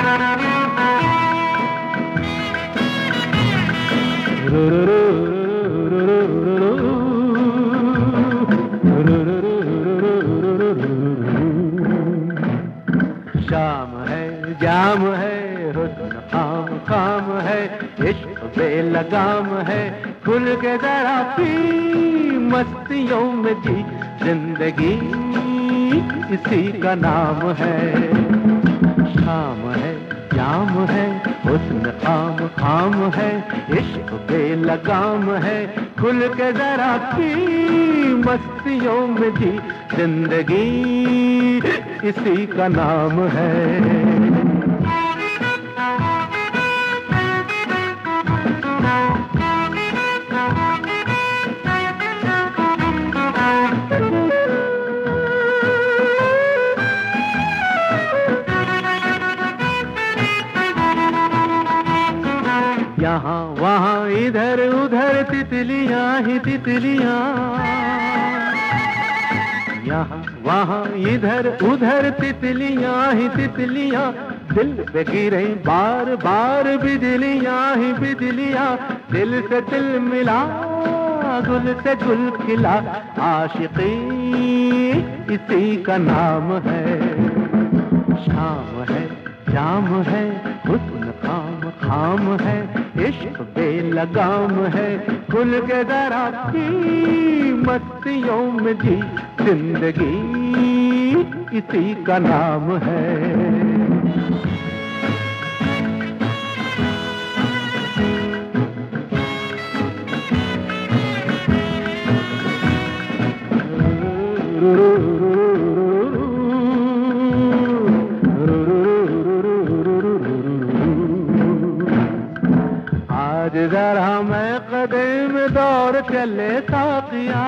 शाम है, जाम है, हुस्न खाम खाम है, इश्क बेलगाम है, खुल के जरा पी, मस्तियों में जी जिंदगी इसी का नाम है। शाम है, जाम है, हुस्न खाम खाम है, इश्क बेलगाम है, खुल के जरा पी, मस्तियों में जी जिंदगी इसी का नाम है। यहाँ वहाँ इधर उधर तितलियाँ ही तितलियाँ, यहाँ वहाँ इधर उधर तितलियाँ ही तितलियाँ, दिल पे गिरे बार बार बिजलियाँ ही बिजलियाँ, दिल से दिल मिला गुल से गुल खिला, आशिकी इसी का नाम है। शाम है, जाम है, हुस्न खाम खाम है, इश्क बेलगाम है, खुल के जरा की, मस्तियों में जी जिंदगी इसी का नाम है। आज जरा मैं कदम दौड़ चले साथिया,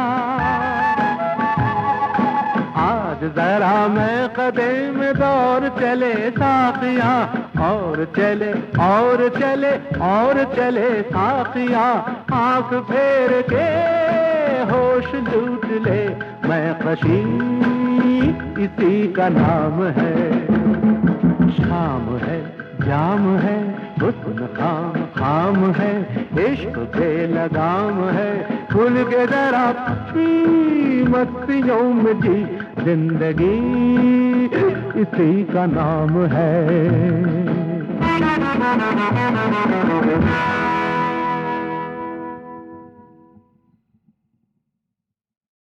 आज जरा मैं कदम दौड़ चले साथिया, और चले और चले और चले साथिया, आंख फेर के होश लूट ले, मैं खुशी इसी का नाम है। शाम है, जाम है, हुस्न खाम खाम है, इश्क बेलगाम है, खुल के जरा पी, मस्तियों में जी जिंदगी इसी का नाम है।